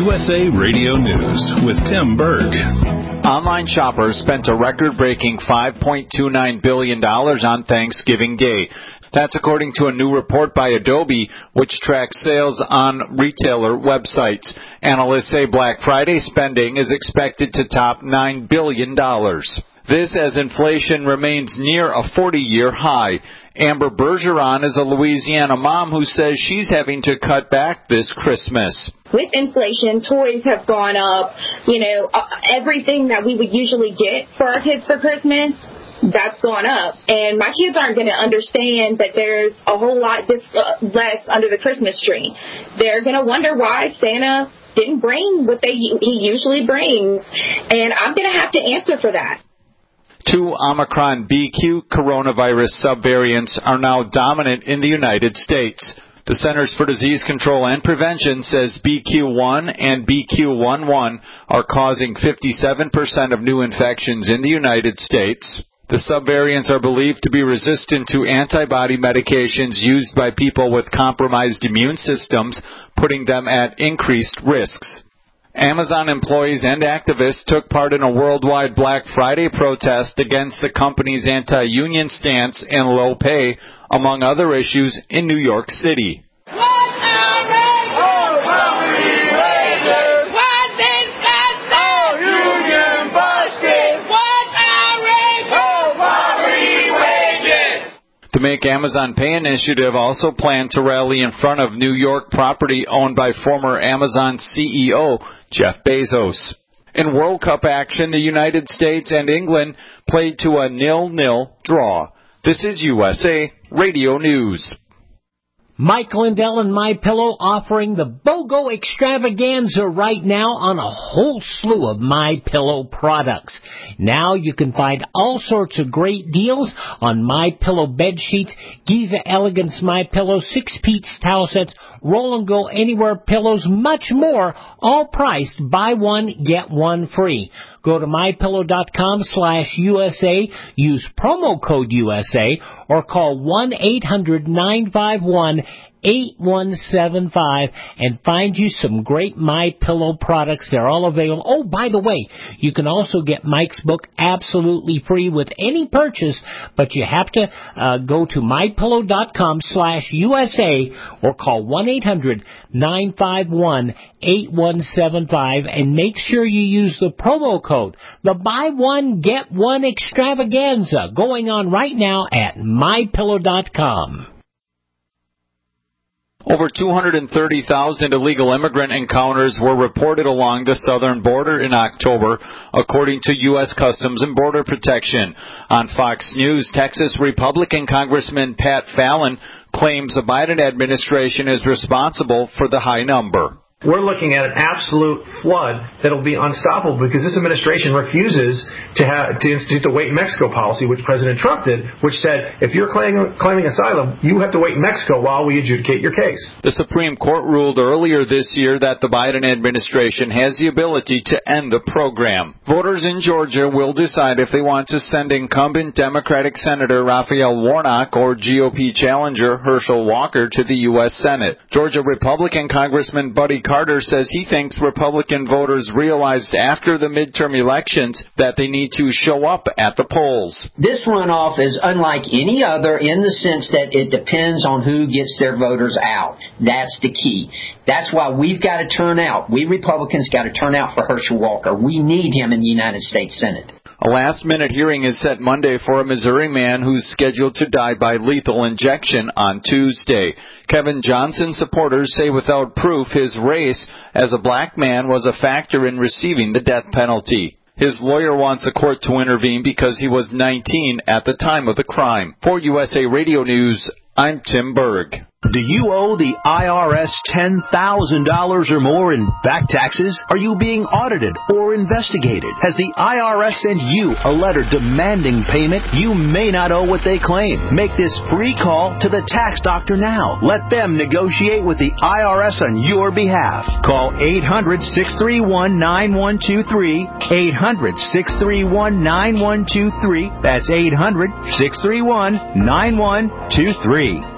USA Radio News with Tim Berg. Online shoppers spent a record-breaking $5.29 billion on Thanksgiving Day. That's according to a new report by Adobe, which tracks sales on retailer websites. Analysts say Black Friday spending is expected to top $9 billion. This as inflation remains near a 40-year high. Amber Bergeron is a Louisiana mom who says she's having to cut back this Christmas. With inflation, toys have gone up. Everything that we would usually get for our kids for Christmas, that's gone up. And my kids aren't going to understand that there's a whole lot less under the Christmas tree. They're going to wonder why Santa didn't bring what he usually brings. And I'm going to have to answer for that. 2 Omicron BQ coronavirus subvariants are now dominant in the United States. The Centers for Disease Control and Prevention says BQ1 and BQ11 are causing 57% of new infections in the United States. The subvariants are believed to be resistant to antibody medications used by people with compromised immune systems, putting them at increased risks. Amazon employees and activists took part in a worldwide Black Friday protest against the company's anti-union stance and low pay, among other issues, in New York City. The Make Amazon Pay initiative also planned to rally in front of New York property owned by former Amazon CEO Jeff Bezos. In World Cup action, the United States and England played to a 0-0 draw. This is USA Radio News. Mike Lindell and MyPillow offering the BOGO extravaganza right now on a whole slew of MyPillow products. Now you can find all sorts of great deals on MyPillow bed sheets, Giza Elegance MyPillow, 6-piece towel sets, Roll and Go Anywhere pillows, much more, all priced buy one, get one free. Go to MyPillow.com/USA, use promo code USA, or call 1-800-951-8175 and find you some great MyPillow products. They're all available. Oh, by the way, you can also get Mike's book absolutely free with any purchase, but you have to go to MyPillow.com/USA or call 1-800-951-8175 and make sure you use the promo code. The buy one, get one extravaganza going on right now at MyPillow.com. Over 230,000 illegal immigrant encounters were reported along the southern border in October, according to U.S. Customs and Border Protection. On Fox News, Texas Republican Congressman Pat Fallon claims the Biden administration is responsible for the high number. We're looking at an absolute flood that'll be unstoppable because this administration refuses to institute the Wait in Mexico policy, which President Trump did, which said if you're claiming asylum, you have to wait in Mexico while we adjudicate your case. The Supreme Court ruled earlier this year that the Biden administration has the ability to end the program. Voters in Georgia will decide if they want to send incumbent Democratic Senator Raphael Warnock or GOP challenger Herschel Walker to the U.S. Senate. Georgia Republican Congressman Buddy Carter says he thinks Republican voters realized after the midterm elections that they need to show up at the polls. This runoff is unlike any other in the sense that it depends on who gets their voters out. That's the key. That's why we've got to turn out. We Republicans got to turn out for Herschel Walker. We need him in the United States Senate. A last-minute hearing is set Monday for a Missouri man who's scheduled to die by lethal injection on Tuesday. Kevin Johnson supporters say without proof his race as a black man was a factor in receiving the death penalty. His lawyer wants a court to intervene because he was 19 at the time of the crime. For USA Radio News, I'm Tim Berg. Do you owe the IRS $10,000 or more in back taxes? Are you being audited or investigated? Has the IRS sent you a letter demanding payment? You may not owe what they claim. Make this free call to the tax doctor now. Let them negotiate with the IRS on your behalf. Call 800-631-9123. 800-631-9123. That's 800-631-9123.